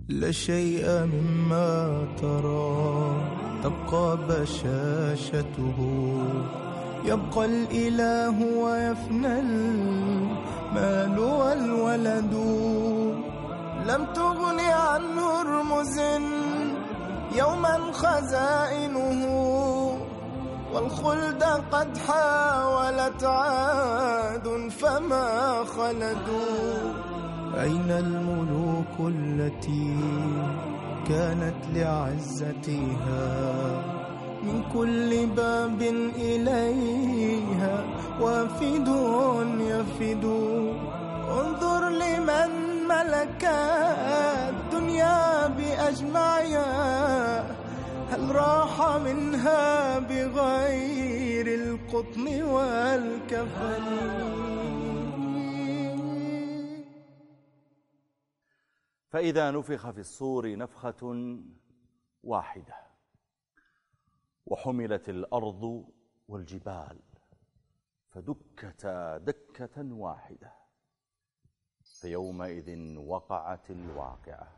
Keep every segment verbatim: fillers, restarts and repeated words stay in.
لا شيء مما ترى تبقى بشاشته، يبقى الإله ويفنى المال والولد. لم تغن عن هرمز يوما خزائنه، والخلد قد حاولت عاد فما خلدوا. أين الملوك التي كانت لعزتها من كل باب إليها وافد يفد؟ انظر لمن ملك الدنيا بأجمعها، هل راح منها بغير القطن والكفن؟ فإذا نفخ في الصور نفخة واحدة وحملت الأرض والجبال فدكتا دكة واحدة، فيومئذ وقعت الواقعة،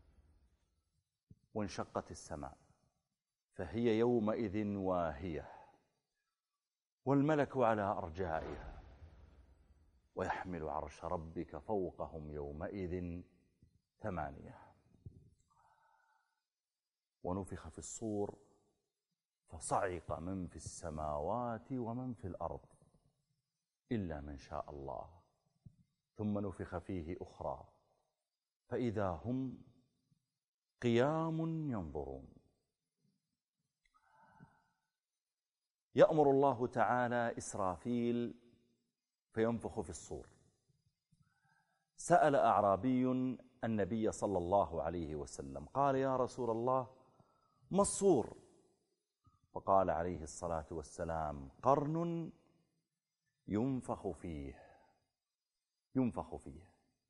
وانشقت السماء فهي يومئذ واهية، والملك على أرجائها، ويحمل عرش ربك فوقهم يومئذ ثمانية. ونفخ في الصور فصعق من في السماوات ومن في الأرض إلا من شاء الله، ثم نفخ فيه أخرى فإذا هم قيام ينظرون. يأمر الله تعالى إسرافيل فينفخ في الصور. سأل أعرابي النبي صلى الله عليه وسلم قال: يا رسول الله، ما الصور؟ فقال عليه الصلاة والسلام: قرن ينفخ فيه ينفخ فيه.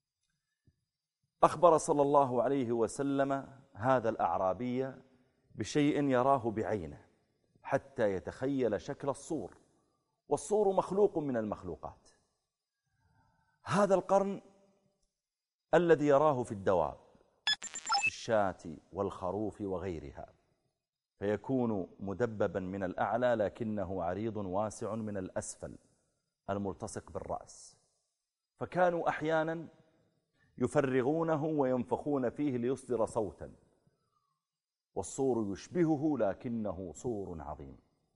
أخبر صلى الله عليه وسلم هذا الأعرابي بشيء يراه بعينه حتى يتخيل شكل الصور، والصور مخلوق من المخلوقات. هذا القرن الذي يراه في الدواب، في الشاة والخروف وغيرها، فيكون مدببا من الأعلى لكنه عريض واسع من الأسفل الملتصق بالرأس، فكانوا أحيانا يفرغونه وينفخون فيه ليصدر صوتا، والصور يشبهه لكنه صور عظيم.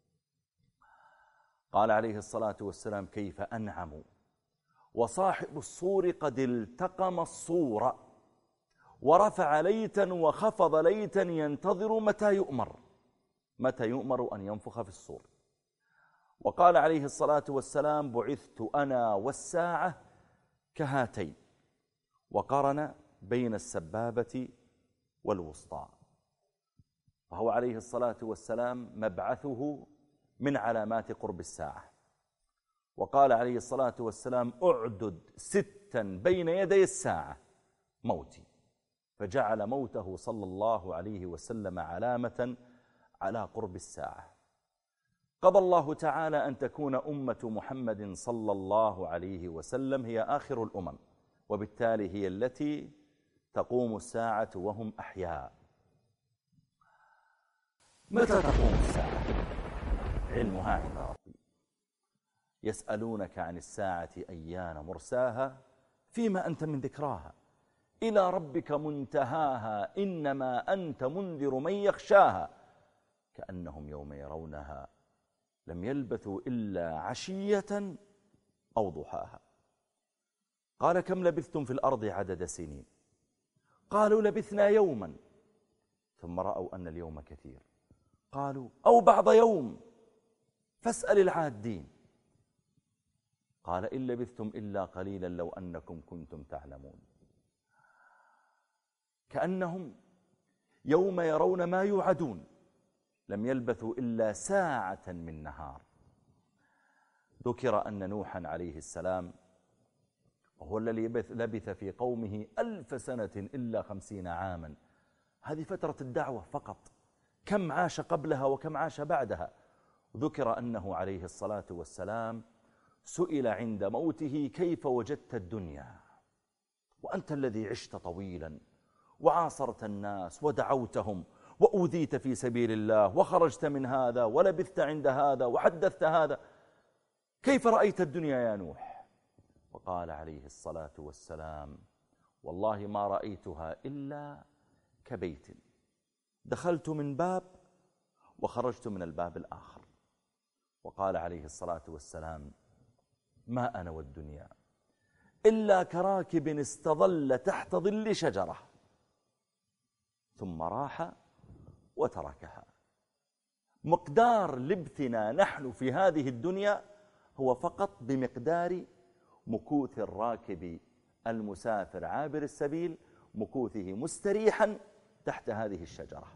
قال عليه الصلاة والسلام: كيف أنعم وصاحب الصور قد التقم الصور ورفع ليتا وخفض ليتا ينتظر متى يؤمر متى يؤمر أن ينفخ في الصور. وقال عليه الصلاة والسلام: بعثت أنا والساعة كهاتين، وقرن بين السبابة والوسطى، فهو عليه الصلاة والسلام مبعثه من علامات قرب الساعة. وقال عليه الصلاة والسلام: أعدد ستا بين يدي الساعة موتي، فجعل موته صلى الله عليه وسلم علامة على قرب الساعة. قضى الله تعالى أن تكون أمة محمد صلى الله عليه وسلم هي آخر الأمم، وبالتالي هي التي تقوم الساعة وهم أحياء. متى تقوم الساعة؟ علمها عند ربي. يسألونك عن الساعة أيان مرساها فيما أنت من ذكراها، إلى ربك منتهاها، إنما أنت منذر من يخشاها، كأنهم يوم يرونها لم يلبثوا إلا عشية أو ضحاها. قال: كم لبثتم في الأرض عدد سنين؟ قالوا: لبثنا يوما. ثم رأوا أن اليوم كثير، قالوا: أو بعض يوم، فاسأل العادين. قال: إن لبثتم إلا قليلا لو أنكم كنتم تعلمون. كأنهم يوم يرون ما يوعدون لم يلبثوا إلا ساعة من نهار. ذكر أن نوحا عليه السلام وهو الذي لبث في قومه ألف سنة إلا خمسين عاما، هذه فترة الدعوة فقط، كم عاش قبلها وكم عاش بعدها. ذكر أنه عليه الصلاة والسلام سئل عند موته: كيف وجدت الدنيا وأنت الذي عشت طويلا وعاصرت الناس ودعوتهم وأوذيت في سبيل الله وخرجت من هذا ولبثت عند هذا وحدثت هذا، كيف رأيت الدنيا يا نوح؟ وقال عليه الصلاة والسلام: والله ما رأيتها إلا كبيت دخلت من باب وخرجت من الباب الآخر. وقال عليه الصلاة والسلام: ما أنا والدنيا إلا كراكب استظل تحت ظل شجرة ثم راح وتركها. مقدار لبثنا نحن في هذه الدنيا هو فقط بمقدار مكوث الراكب المسافر عابر السبيل، مكوثه مستريحا تحت هذه الشجرة.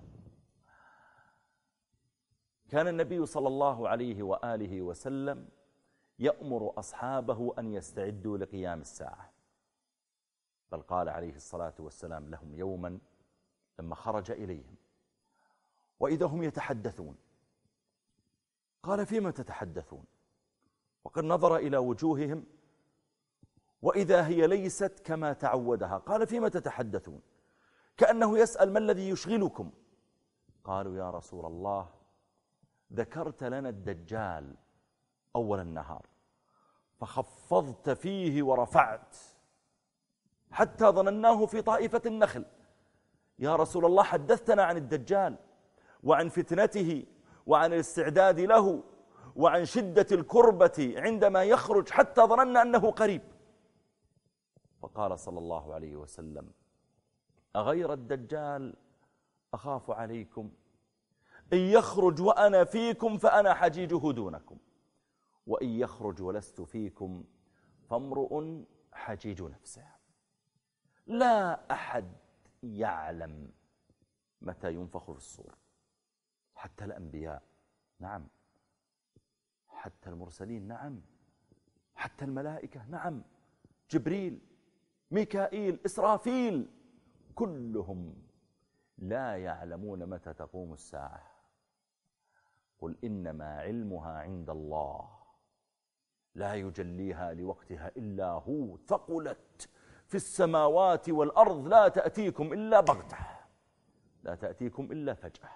كان النبي صلى الله عليه وآله وسلم يأمر أصحابه أن يستعدوا لقيام الساعة، بل قال عليه الصلاة والسلام لهم يوما لما خرج إليهم وإذا هم يتحدثون، قال: فيما تتحدثون؟ وقد نظر إلى وجوههم وإذا هي ليست كما تعودها. قال: فيما تتحدثون؟ كأنه يسأل: ما الذي يشغلكم؟ قالوا: يا رسول الله، ذكرت لنا الدجال أول النهار فخفضت فيه ورفعت حتى ظنناه في طائفة النخل. يا رسول الله، حدثتنا عن الدجال وعن فتنته وعن الاستعداد له وعن شدة الكربة عندما يخرج حتى ظننا أنه قريب. فقال صلى الله عليه وسلم: أغير الدجال أخاف عليكم؟ إن يخرج وأنا فيكم فأنا حجيجه دونكم، وإن يخرج ولست فيكم فامرؤ حجيج نفسه. لا أحد يعلم متى ينفخ في الصور، حتى الأنبياء نعم، حتى المرسلين نعم، حتى الملائكة نعم، جبريل، ميكائيل، إسرافيل، كلهم لا يعلمون متى تقوم الساعة. قل إنما علمها عند الله لا يجليها لوقتها إلا هو، ثقلت في السماوات والأرض لا تأتيكم إلا بغتة، لا تأتيكم إلا فجأة.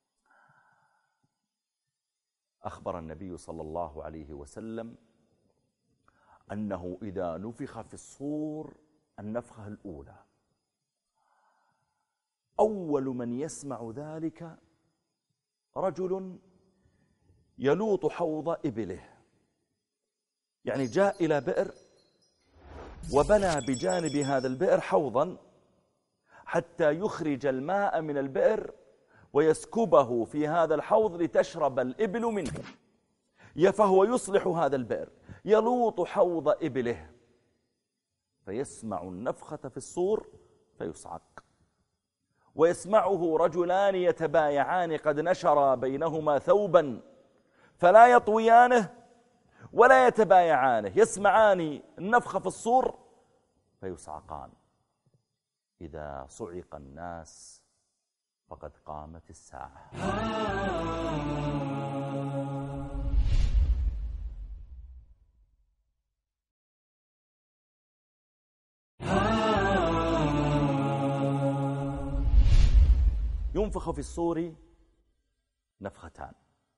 أخبر النبي صلى الله عليه وسلم أنه إذا نفخ في الصور النفخة الأولى أول من يسمع ذلك رجل يلوط حوض إبله، يعني جاء إلى بئر وبنى بجانب هذا البئر حوضا حتى يخرج الماء من البئر ويسكبه في هذا الحوض لتشرب الإبل منه، فهو يصلح هذا البئر، يلوط حوض إبله فيسمع النفخة في الصور فيصعق، ويسمعه رجلان يتبايعان قد نشر بينهما ثوبا فلا يطويانه ولا يتبايعانه، يسمعان النفخة في الصور فيصعقان. إذا صعق الناس فقد قامت الساعة. ينفخ في الصور نفختان.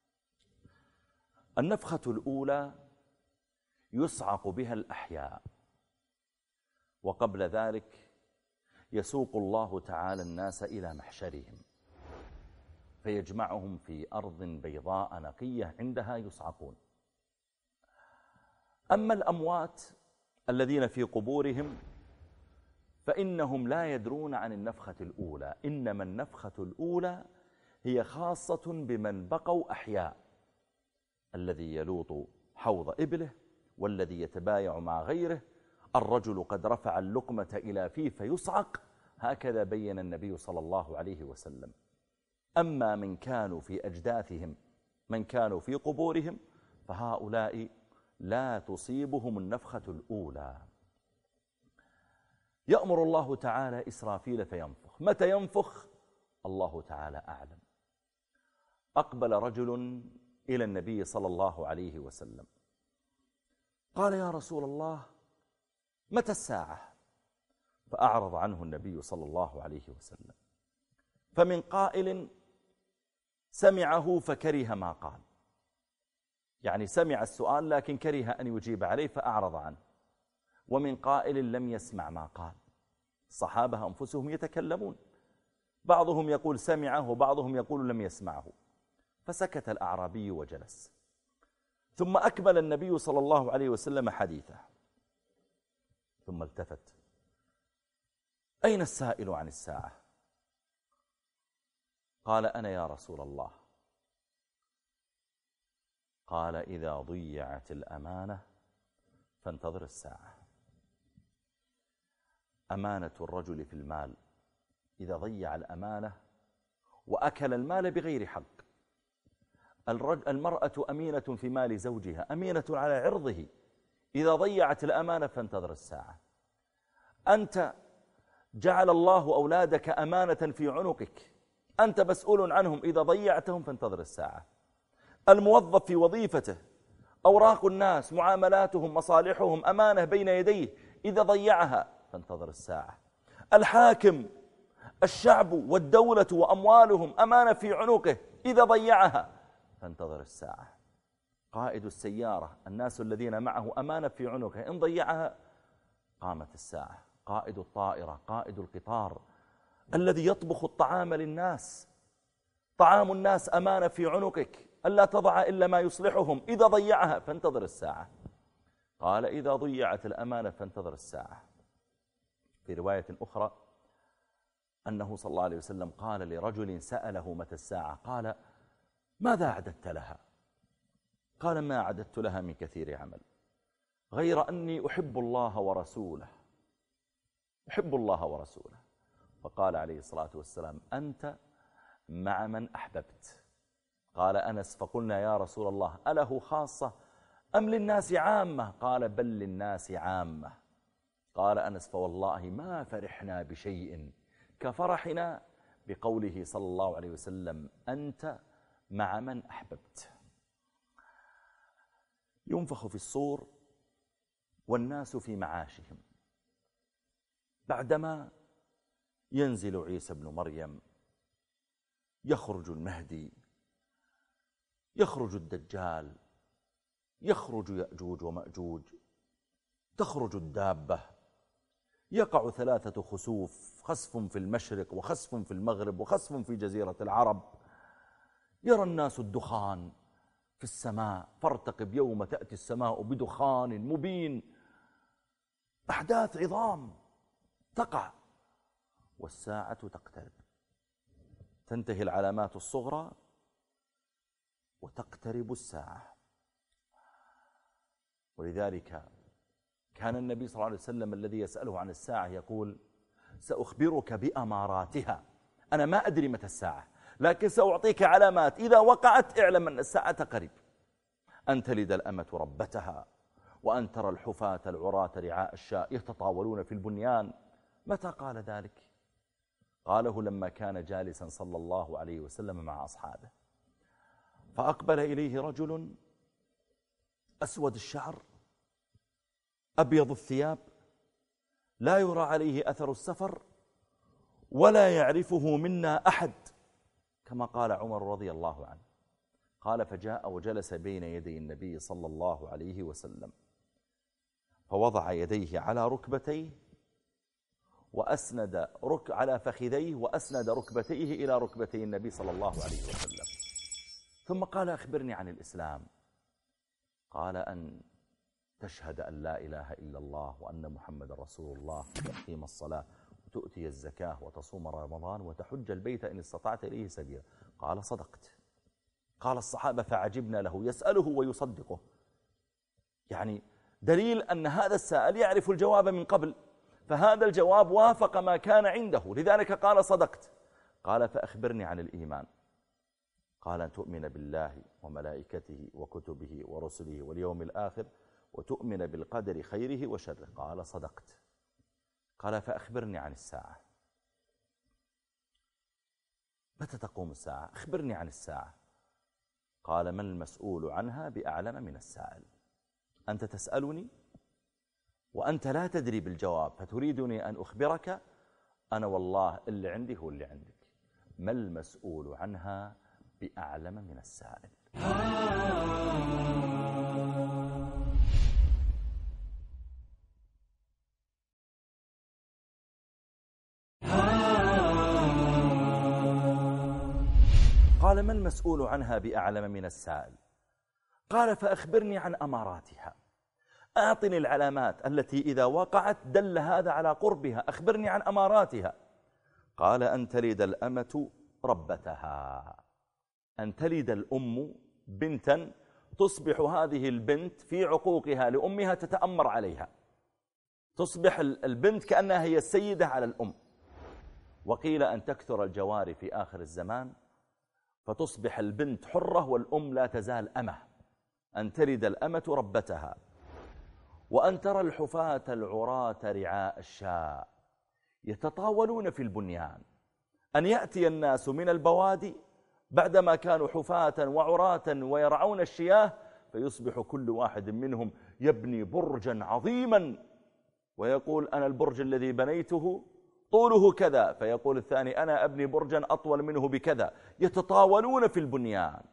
النفخة الأولى يصعق بها الأحياء، وقبل ذلك يسوق الله تعالى الناس إلى محشرهم فيجمعهم في أرض بيضاء نقية عندها يصعقون. أما الأموات الذين في قبورهم فإنهم لا يدرون عن النفخة الأولى، إنما النفخة الأولى هي خاصة بمن بقوا أحياء، الذي يلوط حوض إبله والذي يتبايع مع غيره، الرجل قد رفع اللقمة إلى فيه فيصعق، هكذا بين النبي صلى الله عليه وسلم. أما من كانوا في أجداثهم، من كانوا في قبورهم، فهؤلاء لا تصيبهم النفخة الأولى. يأمر الله تعالى إسرافيل فينفخ. متى ينفخ؟ الله تعالى أعلم. أقبل رجل إلى النبي صلى الله عليه وسلم قال: يا رسول الله، متى الساعة؟ فأعرض عنه النبي صلى الله عليه وسلم. فمن قائل سمعه فكره ما قال، يعني سمع السؤال لكن كره أن يجيب عليه فأعرض عنه. ومن قائل لم يسمع ما قال. الصحابة أنفسهم يتكلمون، بعضهم يقول سمعه وبعضهم يقول لم يسمعه. فسكت الأعرابي وجلس. ثم أكمل النبي صلى الله عليه وسلم حديثه، ثم التفت: أين السائل عن الساعة؟ قال: أنا يا رسول الله. قال: إذا ضيعت الأمانة فانتظر الساعة. أمانة الرجل في المال، إذا ضيع الأمانة وأكل المال بغير حق. المرأة أمينة في مال زوجها، أمينة على عرضه، إذا ضيعت الأمانة فانتظر الساعة. أنت جعل الله أولادك أمانة في عنقك، أنت مسؤول عنهم، إذا ضيعتهم فانتظر الساعة. الموظف في وظيفته، أوراق الناس، معاملاتهم، مصالحهم أمانة بين يديه، إذا ضيعها فانتظر الساعة. الحاكم، الشعب والدولة وأموالهم أمانة في عنقه، إذا ضيعها فانتظر الساعة. قائد السيارة، الناس الذين معه أمانة في عنقه، إن ضيعها قامت الساعة. قائد الطائرة، قائد القطار، الذي يطبخ الطعام للناس، طعام الناس أمانة في عنقك، ألا تضع إلا ما يصلحهم، إذا ضيعها فانتظر الساعة. قال: إذا ضيعت الأمانة فانتظر الساعة. في رواية أخرى أنه صلى الله عليه وسلم قال لرجل سأله متى الساعة، قال: ماذا أعددت لها؟ قال: ما أعددت لها من كثير عمل، غير أني أحب الله ورسوله، أحب الله ورسوله. فقال عليه الصلاة والسلام: أنت مع من أحببت. قال أنس: فقلنا يا رسول الله أله خاصة أم للناس عامة؟ قال: بل للناس عامة. قال أنس: فوالله ما فرحنا بشيء كفرحنا بقوله صلى الله عليه وسلم: أنت مع من أحببت. ينفخ في الصور والناس في معاشهم. بعدما ينزل عيسى ابن مريم، يخرج المهدي، يخرج الدجال، يخرج يأجوج ومأجوج، تخرج الدابة، يقع ثلاثة خسوف، خسف في المشرق وخسف في المغرب وخسف في جزيرة العرب. يرى الناس الدخان في السماء، فارتقب يوم تأتي السماء بدخان مبين. أحداث عظام تقع، والساعة تقترب. تنتهي العلامات الصغرى وتقترب الساعة. ولذلك كان النبي صلى الله عليه وسلم الذي يسأله عن الساعة يقول: سأخبرك بأماراتها. أنا ما أدري متى الساعة، لكن سأعطيك علامات، إذا وقعت اعلم أن الساعة قريب. أن تلد الأمة ربتها، وأن ترى الحفاة العراة رعاء الشاء يتطاولون في البنيان. متى قال ذلك؟ قاله لما كان جالسا صلى الله عليه وسلم مع أصحابه، فأقبل إليه رجل أسود الشعر أبيض الثياب، لا يرى عليه أثر السفر، ولا يعرفه منا أحد، كما قال عمر رضي الله عنه. قال: فجاء وجلس بين يدي النبي صلى الله عليه وسلم، فوضع يديه على ركبتيه وأسند رك على فخذيه وأسند ركبتيه إلى ركبتي النبي صلى الله عليه وسلم. ثم قال: أخبرني عن الإسلام. قال: أن تشهد أن لا إله إلا الله وأن محمد رسول الله، وتقيم الصلاة وتؤتي الزكاة وتصوم رمضان وتحج البيت إن استطعت إليه سبيلا. قال: صدقت. قال الصحابة: فعجبنا له، يسأله ويصدقه، يعني دليل أن هذا السائل يعرف الجواب من قبل، فهذا الجواب وافق ما كان عنده، لذلك قال: صدقت. قال: فأخبرني عن الإيمان. قال: أن تؤمن بالله وملائكته وكتبه ورسله واليوم الآخر، وتؤمن بالقدر خيره وشره. قال: صدقت. قال: فأخبرني عن الساعة. متى تقوم الساعة؟ أخبرني عن الساعة. قال: ما المسؤول عنها بأعلم من السائل. أنت تسألني وأنت لا تدري بالجواب فتريدني أن أخبرك؟ أنا والله اللي عندي هو اللي عندك. ما المسؤول عنها بأعلم من السائل. قال ما المسؤول عنها بأعلم من السائل؟ قال فأخبرني عن أماراتها، أعطني العلامات التي إذا وقعت دل هذا على قربها، أخبرني عن أماراتها. قال أن تلد الأمة ربتها، أن تلد الأم بنتا تصبح هذه البنت في عقوقها لأمها تتأمر عليها، تصبح البنت كأنها هي السيدة على الأم. وقيل أن تكثر الجواري في آخر الزمان فتصبح البنت حرة والأم لا تزال أمة. أن تلد الأمة ربتها، وأن ترى الحفاة العراة رعاء الشاء يتطاولون في البنيان، أن يأتي الناس من البوادي بعدما كانوا حفاة وعراة ويرعون الشياه، فيصبح كل واحد منهم يبني برجا عظيما ويقول أنا البرج الذي بنيته طوله كذا، فيقول الثاني أنا أبني برجا أطول منه بكذا، يتطاولون في البنيان.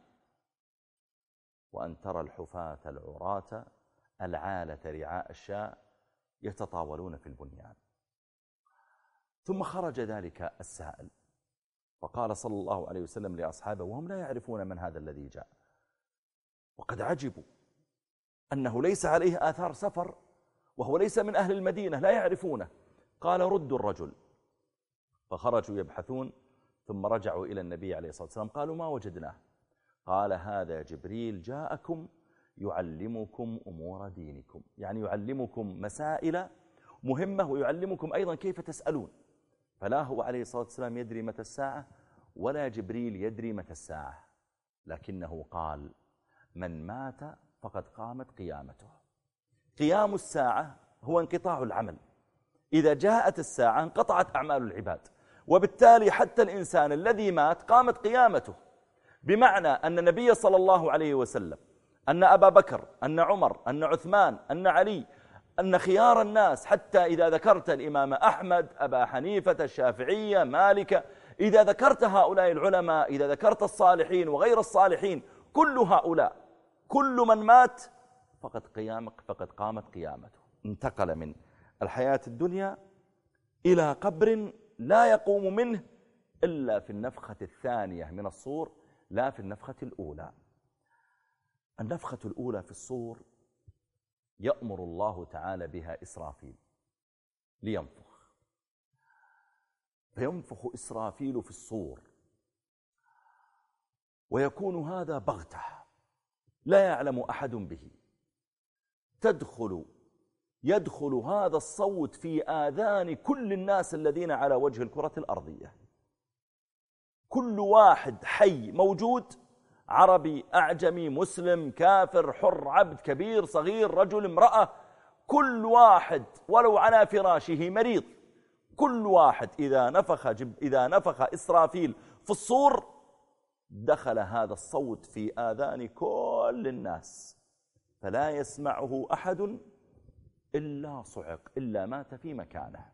وأن ترى الحفاة العراة العالة رعاء الشاء يتطاولون في البنيان. ثم خرج ذلك السائل فقال صلى الله عليه وسلم لأصحابه وهم لا يعرفون من هذا الذي جاء، وقد عجبوا أنه ليس عليه آثار سفر وهو ليس من أهل المدينة، لا يعرفونه. قال ردوا الرجل، فخرجوا يبحثون ثم رجعوا إلى النبي عليه الصلاة والسلام قالوا ما وجدناه. قال هذا جبريل جاءكم يعلمكم أمور دينكم، يعني يعلمكم مسائل مهمة ويعلمكم أيضا كيف تسألون. فلا هو عليه الصلاة والسلام يدري متى الساعة ولا جبريل يدري متى الساعة، لكنه قال من مات فقد قامت قيامته. قيام الساعة هو انقطاع العمل، إذا جاءت الساعة انقطعت أعمال العباد، وبالتالي حتى الإنسان الذي مات قامت قيامته، بمعنى أن النبي صلى الله عليه وسلم، أن أبا بكر، أن عمر، أن عثمان، أن علي، أن خيار الناس، حتى إذا ذكرت الإمام أحمد، أبا حنيفة، الشافعية، مالك، إذا ذكرت هؤلاء العلماء، إذا ذكرت الصالحين وغير الصالحين، كل هؤلاء كل من مات فقد قيامك فقد قامت قيامته، انتقل من الحياة الدنيا إلى قبر لا يقوم منه إلا في النفخة الثانية من الصور، لا في النفخة الأولى. النفخة الأولى في الصور يأمر الله تعالى بها إسرافيل لينفخ، فينفخ إسرافيل في الصور، ويكون هذا بغتة لا يعلم أحد به. تدخل يدخل هذا الصوت في آذان كل الناس الذين على وجه الكرة الأرضية، كل واحد حي موجود، عربي، أعجمي، مسلم، كافر، حر، عبد، كبير، صغير، رجل، امرأة، كل واحد ولو على فراشه مريض، كل واحد إذا نفخ, جب إذا نفخ إسرافيل في الصور دخل هذا الصوت في آذان كل الناس، فلا يسمعه أحد إلا صعق، إلا مات في مكانه.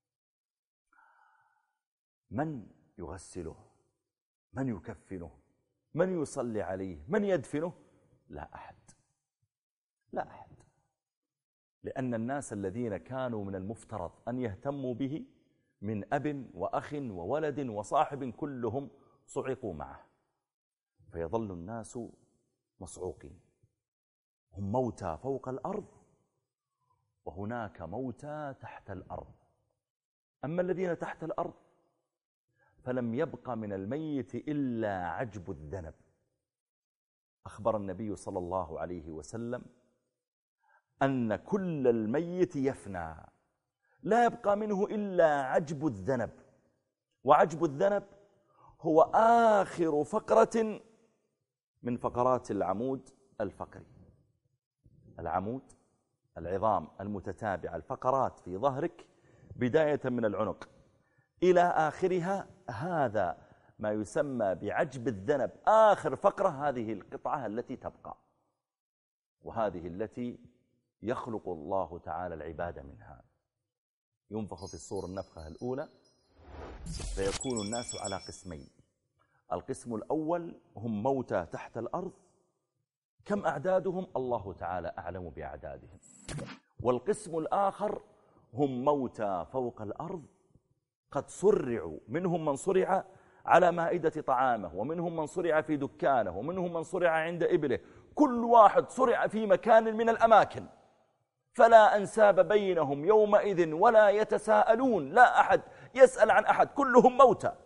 من يغسله؟ من يكفنه؟ من يصلي عليه؟ من يدفنه؟ لا أحد، لا أحد، لأن الناس الذين كانوا من المفترض أن يهتموا به من أب وأخ وولد وصاحب كلهم صعقوا معه، فيظل الناس مصعوقين. هم موتى فوق الأرض وهناك موتى تحت الأرض. أما الذين تحت الأرض فلم يبق من الميت إلا عجب الذنب. أخبر النبي صلى الله عليه وسلم أن كل الميت يفنى، لا يبقى منه إلا عجب الذنب، وعجب الذنب هو آخر فقرة من فقرات العمود الفقري. العمود العظام المتتابعة، الفقرات في ظهرك بداية من العنق إلى آخرها، هذا ما يسمى بعجب الذنب، آخر فقرة، هذه القطعة التي تبقى، وهذه التي يخلق الله تعالى العباد منها. ينفخ في الصور النفخة الأولى فيكون الناس على قسمين. القسم الأول هم موتى تحت الأرض، كم أعدادهم؟ الله تعالى أعلم بأعدادهم. والقسم الآخر هم موتى فوق الأرض قد صرعوا، منهم من صرع على مائدة طعامه، ومنهم من صرع في دكانه، ومنهم من صرع عند إبله، كل واحد صرع في مكان من الأماكن، فلا أنساب بينهم يومئذ ولا يتساءلون، لا أحد يسأل عن أحد، كلهم موتى.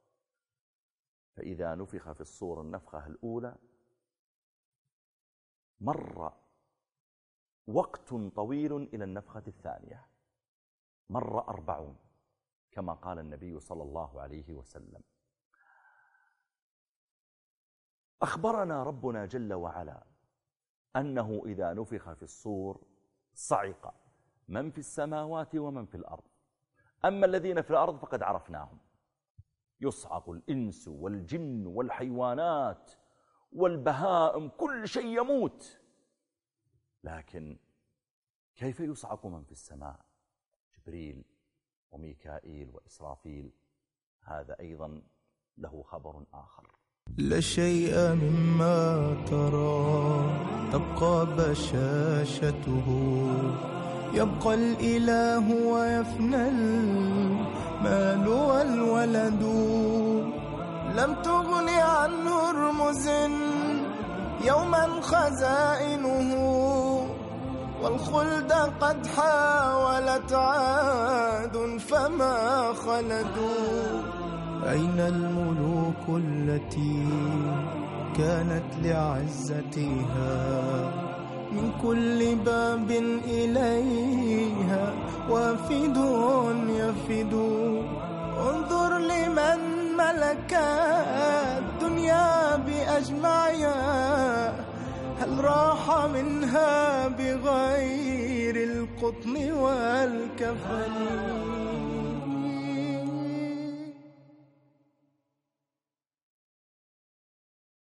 فإذا نفخ في الصور النفخة الأولى مر وقت طويل إلى النفخة الثانية، مر أربعون كما قال النبي صلى الله عليه وسلم. أخبرنا ربنا جل وعلا أنه إذا نفخ في الصور صعق من في السماوات ومن في الأرض. أما الذين في الأرض فقد عرفناهم، يصعق الإنس والجن والحيوانات والبهائم، كل شيء يموت. لكن كيف يصعق من في السماء؟ جبريل وميكائيل وإسرافيل، هذا أيضا له خبر آخر. لا شيء مما ترى تبقى بشاشته، يبقى الإله ويفنى المال والولد. لم تغن عنه رمز يوما خزائنه، والخلد قد حاولت عاد فما خلدوا. أين الملوك التي كانت لعزتها من كل باب إليها وافد يفد؟ انظر لمن ملك الدنيا بأجمعها، هل راح منها بغير القطن والكفن؟